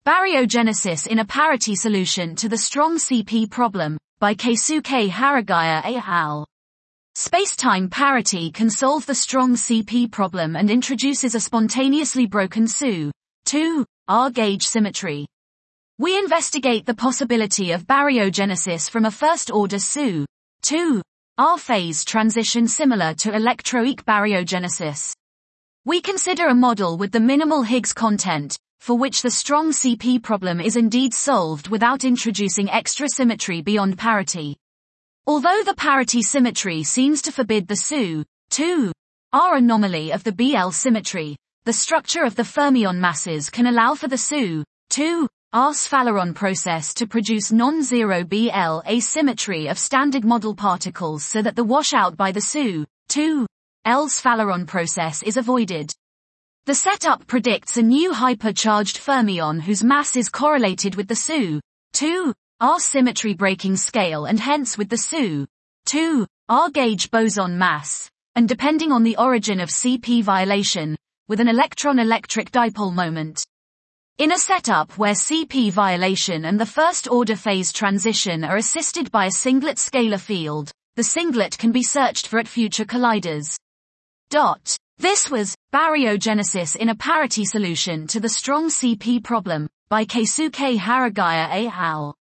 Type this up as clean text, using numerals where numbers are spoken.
Baryogenesis in a parity solution to the strong CP problem, by Keisuke Haragaya et al. Space-time parity can solve the strong CP problem and introduces a spontaneously broken SU-2-R gauge symmetry. We investigate the possibility of baryogenesis from a first-order SU-2-R phase transition similar to electroic baryogenesis. We consider a model with the minimal Higgs content, for which the strong CP problem is indeed solved without introducing extra symmetry beyond parity. Although the parity symmetry seems to forbid the SU-2-R anomaly of the BL symmetry, the structure of the fermion masses can allow for the SU-2-R Sphaleron process to produce non-zero BL asymmetry of standard model particles so that the washout by the SU-2-L Sphaleron process is avoided. The setup predicts a new hypercharged fermion whose mass is correlated with the SU-2-R symmetry breaking scale and hence with the SU-2-R gauge boson mass, and depending on the origin of CP violation, with an electron-electric dipole moment. In a setup where CP violation and the first-order phase transition are assisted by a singlet scalar field, the singlet can be searched for at future colliders. This was Baryogenesis in a parity solution to the strong CP problem, by Keisuke Haragaya et al.